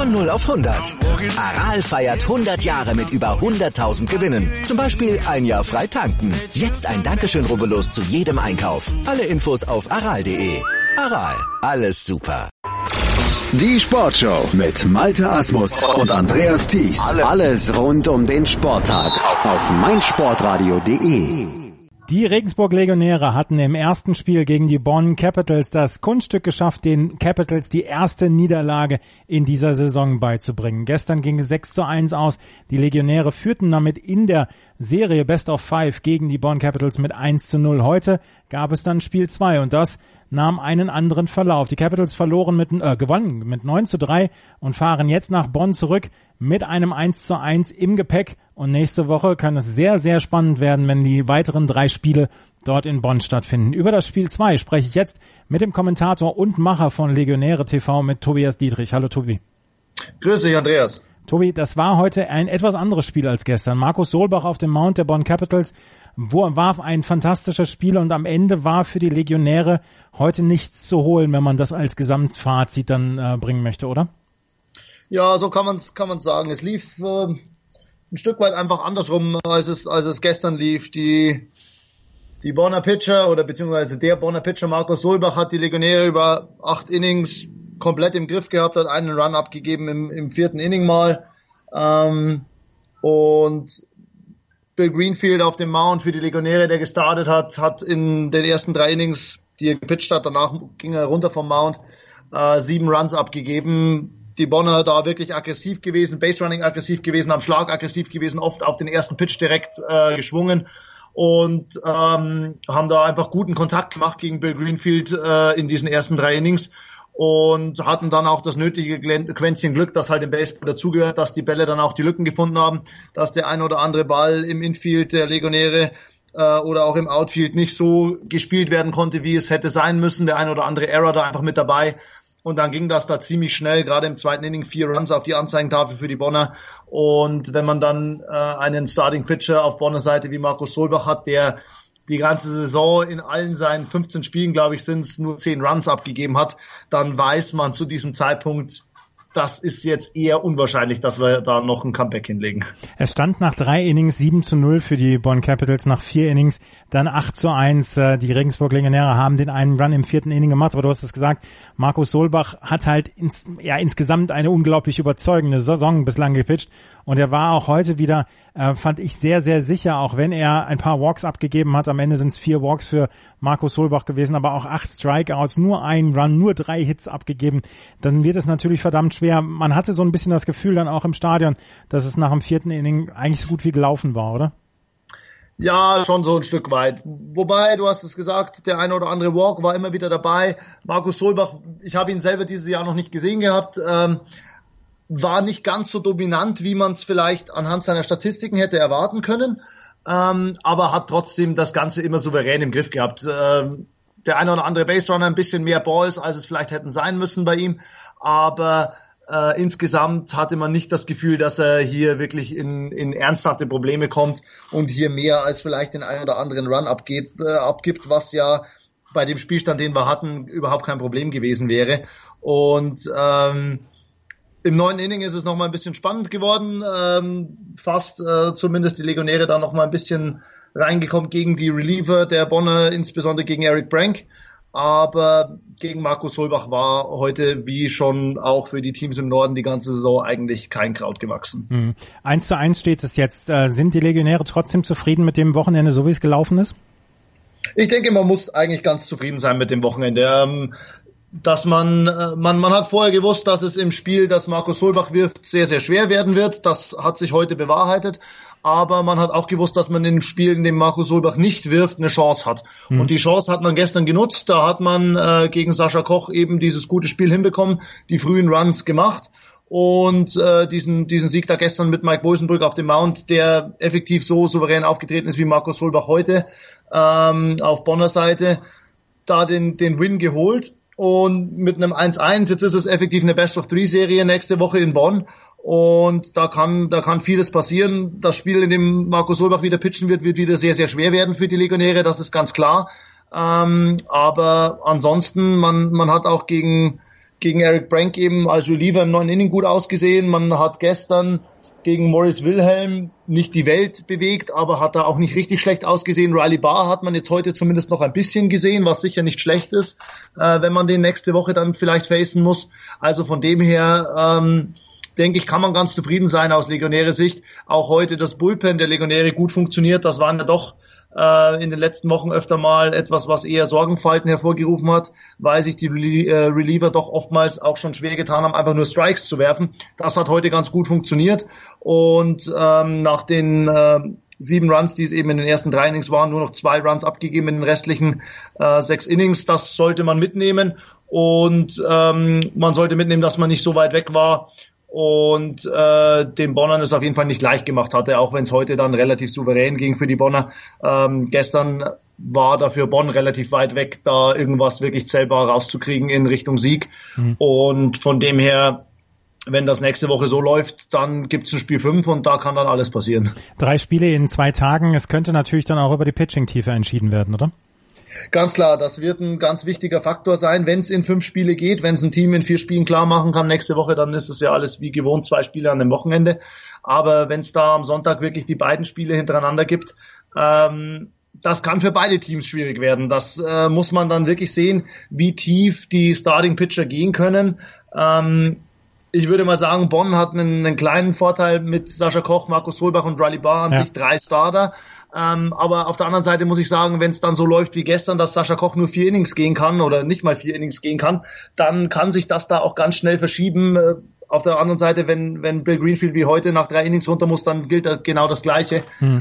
Von 0 auf 100. Aral feiert 100 Jahre mit über 100.000 Gewinnen. Zum Beispiel ein Jahr frei tanken. Jetzt ein Dankeschön, rubbellos zu jedem Einkauf. Alle Infos auf aral.de. Aral, alles super. Die Sportshow mit Malte Asmus und Andreas Thies. Alles rund um den Sporttag auf meinsportradio.de. Die Regensburg Legionäre hatten im ersten Spiel gegen die Bonn Capitals das Kunststück geschafft, den Capitals die erste Niederlage in dieser Saison beizubringen. Gestern ging es 6:1 aus. Die Legionäre führten damit in der Serie Best of 5 gegen die Bonn Capitals mit 1:0. Heute gab es dann Spiel 2 und das nahm einen anderen Verlauf. Die Capitals gewannen mit 9:3 und fahren jetzt nach Bonn zurück mit einem 1:1 im Gepäck. Und nächste Woche kann es sehr, sehr spannend werden, wenn die weiteren 3 Spiele dort in Bonn stattfinden. Über das Spiel 2 spreche ich jetzt mit dem Kommentator und Macher von Legionäre TV, mit Tobias Dietrich. Hallo Tobi. Grüß dich, Andreas. Tobi, das war heute ein etwas anderes Spiel als gestern. Markus Solbach auf dem Mount der Bonn Capitals war ein fantastisches Spiel und am Ende war für die Legionäre heute nichts zu holen, wenn man das als Gesamtfazit dann bringen möchte, oder? Ja, so kann man's sagen. Es lief ein Stück weit einfach andersrum, als es gestern lief. Die Bonner Pitcher oder beziehungsweise der Bonner Pitcher Markus Solbach hat die Legionäre über 8 Innings komplett im Griff gehabt, hat einen Run abgegeben im 4. Inning mal. Und Bill Greenfield auf dem Mount für die Legionäre, der gestartet hat in den ersten 3 Innings, die er gepitcht hat, danach ging er runter vom Mount, 7 Runs abgegeben. Die Bonner da wirklich aggressiv gewesen, Baserunning aggressiv gewesen, am Schlag aggressiv gewesen, oft auf den ersten Pitch direkt geschwungen und haben da einfach guten Kontakt gemacht gegen Bill Greenfield in diesen ersten 3 Innings und hatten dann auch das nötige Quäntchen Glück, das halt im Baseball dazugehört, dass die Bälle dann auch die Lücken gefunden haben, dass der ein oder andere Ball im Infield der Legionäre oder auch im Outfield nicht so gespielt werden konnte, wie es hätte sein müssen. Der ein oder andere Error da einfach mit dabei. Und dann ging das da ziemlich schnell, gerade im 2. Inning 4 Runs auf die Anzeigentafel für die Bonner. Und wenn man dann einen Starting Pitcher auf Bonner Seite wie Markus Solbach hat, der die ganze Saison in allen seinen 15 Spielen, glaube ich, sind es nur 10 Runs abgegeben hat, dann weiß man zu diesem Zeitpunkt, das ist jetzt eher unwahrscheinlich, dass wir da noch ein Comeback hinlegen. Es stand nach 3 Innings 7:0 für die Bonn Capitals, nach 4 Innings dann 8:1. Die Regensburg Legionäre haben den einen Run im 4. Inning gemacht, aber du hast es gesagt, Markus Solbach hat halt insgesamt eine unglaublich überzeugende Saison bislang gepitcht und er war auch heute wieder, fand ich, sehr, sehr sicher, auch wenn er ein paar Walks abgegeben hat. Am Ende sind es 4 Walks für Markus Solbach gewesen, aber auch 8 Strikeouts, nur ein Run, nur 3 Hits abgegeben. Dann wird es natürlich verdammt schwer. Man hatte so ein bisschen das Gefühl dann auch im Stadion, dass es nach dem 4. Inning eigentlich so gut wie gelaufen war, oder? Ja, schon so ein Stück weit. Wobei, du hast es gesagt, der eine oder andere Walk war immer wieder dabei. Markus Solbach, ich habe ihn selber dieses Jahr noch nicht gesehen gehabt, war nicht ganz so dominant, wie man es vielleicht anhand seiner Statistiken hätte erwarten können, aber hat trotzdem das Ganze immer souverän im Griff gehabt. Der eine oder andere Baserunner ein bisschen mehr Balls, als es vielleicht hätten sein müssen bei ihm, aber insgesamt hatte man nicht das Gefühl, dass er hier wirklich in ernsthafte Probleme kommt und hier mehr als vielleicht den einen oder anderen Run abgibt, was ja bei dem Spielstand, den wir hatten, überhaupt kein Problem gewesen wäre. Und im 9. Inning ist es nochmal ein bisschen spannend geworden, fast zumindest die Legionäre da nochmal ein bisschen reingekommen gegen die Reliever der Bonner, insbesondere gegen Eric Brank. Aber gegen Markus Solbach war heute, wie schon auch für die Teams im Norden, die ganze Saison eigentlich kein Kraut gewachsen. 1:1 steht es jetzt. Sind die Legionäre trotzdem zufrieden mit dem Wochenende, so wie es gelaufen ist? Ich denke, man muss eigentlich ganz zufrieden sein mit dem Wochenende. Dass man hat vorher gewusst, dass es im Spiel, das Markus Solbach wirft, sehr, sehr schwer werden wird. Das hat sich heute bewahrheitet. Aber man hat auch gewusst, dass man in den Spielen, in dem Markus Solbach nicht wirft, eine Chance hat. Und die Chance hat man gestern genutzt. Da hat man gegen Sascha Koch eben dieses gute Spiel hinbekommen, die frühen Runs gemacht. Und diesen Sieg da gestern mit Mike Bosenbrück auf dem Mount, der effektiv so souverän aufgetreten ist wie Markus Solbach heute auf Bonner Seite, da den Win geholt. Und mit einem 1:1, jetzt ist es effektiv eine Best-of-3-Serie nächste Woche in Bonn. Und da kann vieles passieren. Das Spiel, in dem Markus Solbach wieder pitchen wird wieder sehr, sehr schwer werden für die Legionäre, das ist ganz klar. Aber ansonsten, man hat auch gegen gegen Eric Brank eben als Reliever im 9. Inning gut ausgesehen. Man hat gestern gegen Maurice Wilhelm nicht die Welt bewegt, aber hat da auch nicht richtig schlecht ausgesehen. Riley Barr hat man jetzt heute zumindest noch ein bisschen gesehen, was sicher nicht schlecht ist, wenn man den nächste Woche dann vielleicht facen muss. Also von dem her denke ich, kann man ganz zufrieden sein aus Legionäre-Sicht. Auch heute das Bullpen der Legionäre gut funktioniert. Das waren ja doch in den letzten Wochen öfter mal etwas, was eher Sorgenfalten hervorgerufen hat, weil sich die Reliever doch oftmals auch schon schwer getan haben, einfach nur Strikes zu werfen. Das hat heute ganz gut funktioniert. Und nach den 7 Runs, die es eben in den ersten 3 Innings waren, nur noch 2 Runs abgegeben in den restlichen 6 Innings. Das sollte man mitnehmen. Und man sollte mitnehmen, dass man nicht so weit weg war und den Bonnern es auf jeden Fall nicht leicht gemacht hatte, auch wenn es heute dann relativ souverän ging für die Bonner. Gestern war dafür Bonn relativ weit weg, da irgendwas wirklich zählbar rauszukriegen in Richtung Sieg. Und von dem her, wenn das nächste Woche so läuft, dann gibt's ein Spiel 5 und da kann dann alles passieren. 3 Spiele in 2 Tagen, es könnte natürlich dann auch über die Pitching-Tiefe entschieden werden, oder? Ganz klar, das wird ein ganz wichtiger Faktor sein, wenn es in 5 Spiele geht, wenn es ein Team in 4 Spielen klar machen kann nächste Woche, dann ist es ja alles wie gewohnt 2 Spiele an dem Wochenende. Aber wenn es da am Sonntag wirklich die beiden Spiele hintereinander gibt, das kann für beide Teams schwierig werden. Das muss man dann wirklich sehen, wie tief die Starting Pitcher gehen können. Ich würde mal sagen, Bonn hat einen kleinen Vorteil mit Sascha Koch, Markus Solbach und Riley Barr an sich 3 Starter. Aber auf der anderen Seite muss ich sagen, wenn es dann so läuft wie gestern, dass Sascha Koch nur 4 Innings gehen kann oder nicht mal 4 Innings gehen kann, dann kann sich das da auch ganz schnell verschieben. Auf der anderen Seite, wenn Bill Greenfield wie heute nach 3 Innings runter muss, dann gilt da genau das Gleiche.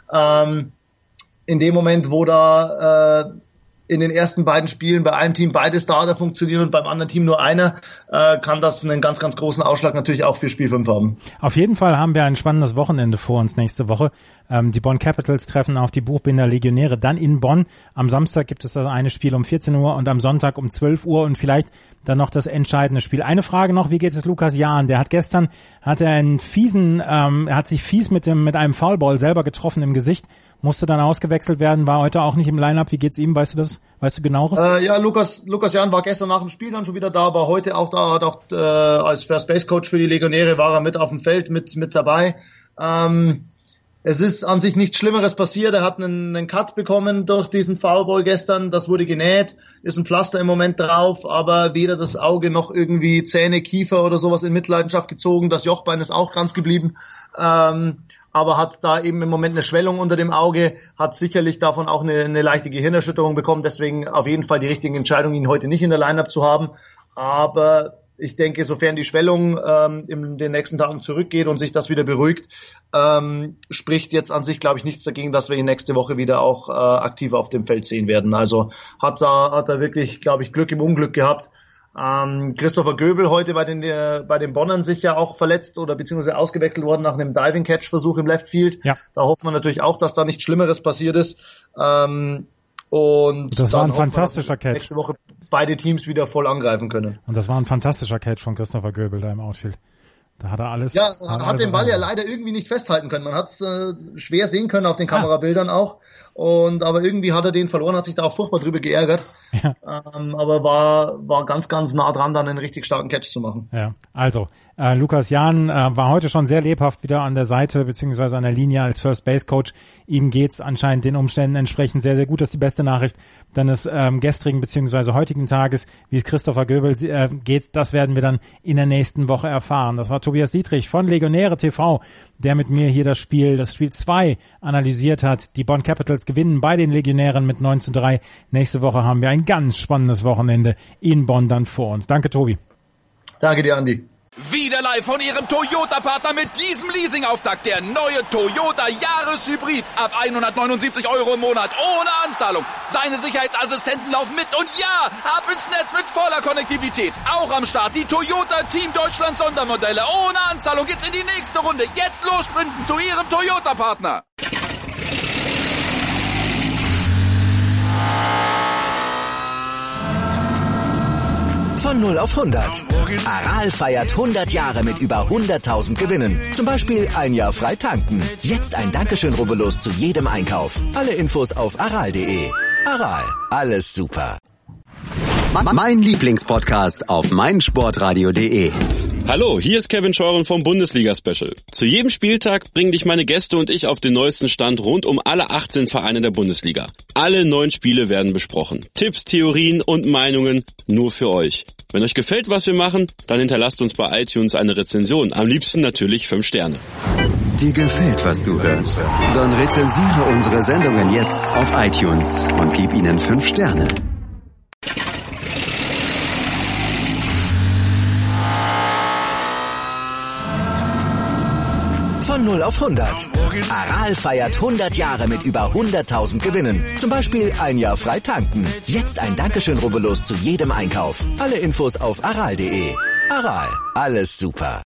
In dem Moment, wo da in den ersten beiden Spielen bei einem Team beide Starter funktionieren und beim anderen Team nur einer, kann das einen ganz, ganz großen Ausschlag natürlich auch für Spiel 5 haben. Auf jeden Fall haben wir ein spannendes Wochenende vor uns nächste Woche. Die Bonn Capitals treffen auf die Buchbinder Legionäre dann in Bonn. Am Samstag gibt es das eine Spiel um 14 Uhr und am Sonntag um 12 Uhr und vielleicht dann noch das entscheidende Spiel. Eine Frage noch, wie geht es Lukas Jahn? Der hat gestern, er hat sich fies mit einem Foulball selber getroffen im Gesicht, musste dann ausgewechselt werden, war heute auch nicht im Line-Up. Wie geht's ihm? Weißt du das? Weißt du genaueres? Ja, Lukas Jahn war gestern nach dem Spiel dann schon wieder da, war heute auch da, hat auch als First Base Coach für die Legionäre war er mit auf dem Feld mit dabei. Es ist an sich nichts Schlimmeres passiert. Er hat einen Cut bekommen durch diesen Foulball gestern. Das wurde genäht, ist ein Pflaster im Moment drauf, aber weder das Auge noch irgendwie Zähne, Kiefer oder sowas in Mitleidenschaft gezogen. Das Jochbein ist auch ganz geblieben. Aber hat da eben im Moment eine Schwellung unter dem Auge, hat sicherlich davon auch eine leichte Gehirnerschütterung bekommen. Deswegen auf jeden Fall die richtige Entscheidung, ihn heute nicht in der Line-Up zu haben. Aber ich denke, sofern die Schwellung in den nächsten Tagen zurückgeht und sich das wieder beruhigt, spricht jetzt an sich, glaube ich, nichts dagegen, dass wir ihn nächste Woche wieder auch aktiv auf dem Feld sehen werden. Also hat er wirklich, glaube ich, Glück im Unglück gehabt. Christopher Göbel heute bei den Bonnern sicher auch verletzt oder beziehungsweise ausgewechselt worden nach einem Diving-Catch-Versuch im Left Field. Ja. Da hofft man natürlich auch, dass da nichts Schlimmeres passiert ist. Und das war ein fantastischer Catch. Nächste Woche beide Teams wieder voll angreifen können. Und das war ein fantastischer Catch von Christopher Göbel da im Outfield. Da hat er alles. Ja, hat den Ball ja leider irgendwie nicht festhalten können. Man hat es schwer sehen können auf den Kamerabildern auch. Aber irgendwie hat er den verloren, hat sich da auch furchtbar drüber geärgert. Ja. Aber war ganz, ganz nah dran, dann einen richtig starken Catch zu machen. Ja, also Lukas Jahn war heute schon sehr lebhaft wieder an der Seite beziehungsweise an der Linie als First Base Coach. Ihm geht's anscheinend den Umständen entsprechend sehr, sehr gut. Das ist die beste Nachricht deines gestrigen beziehungsweise heutigen Tages. Wie es Christopher Göbel geht, das werden wir dann in der nächsten Woche erfahren. Das war Tobias Dietrich von Legionäre TV, der mit mir hier das Spiel 2 analysiert hat. Die Bonn Capitals gewinnen bei den Legionären mit 9:3. Nächste Woche haben wir ein ganz spannendes Wochenende in Bonn dann vor uns. Danke, Tobi. Danke dir, Andi. Wieder live von Ihrem Toyota-Partner mit diesem Leasing-Auftakt. Der neue Toyota Jahreshybrid. Ab 179 € im Monat. Ohne Anzahlung. Seine Sicherheitsassistenten laufen mit. Und ja, ab ins Netz mit voller Konnektivität. Auch am Start die Toyota Team Deutschland Sondermodelle. Ohne Anzahlung geht's in die nächste Runde. Jetzt los sprinten zu Ihrem Toyota-Partner. Von 0 auf 100. Aral feiert 100 Jahre mit über 100.000 Gewinnen. Zum Beispiel ein Jahr frei tanken. Jetzt ein Dankeschön, rubbellos zu jedem Einkauf. Alle Infos auf aral.de. Aral, alles super. Mein Lieblingspodcast auf meinsportradio.de. Hallo, hier ist Kevin Scheuren vom Bundesliga-Special. Zu jedem Spieltag bringen dich meine Gäste und ich auf den neuesten Stand rund um alle 18 Vereine der Bundesliga. Alle 9 Spiele werden besprochen. Tipps, Theorien und Meinungen nur für euch. Wenn euch gefällt, was wir machen, dann hinterlasst uns bei iTunes eine Rezension. Am liebsten natürlich 5 Sterne. Dir gefällt, was du hörst? Dann rezensiere unsere Sendungen jetzt auf iTunes und gib ihnen 5 Sterne. Von 0 auf 100. Aral feiert 100 Jahre mit über 100.000 Gewinnen. Zum Beispiel ein Jahr frei tanken. Jetzt ein Dankeschön, rubbellos zu jedem Einkauf. Alle Infos auf aral.de. Aral, alles super.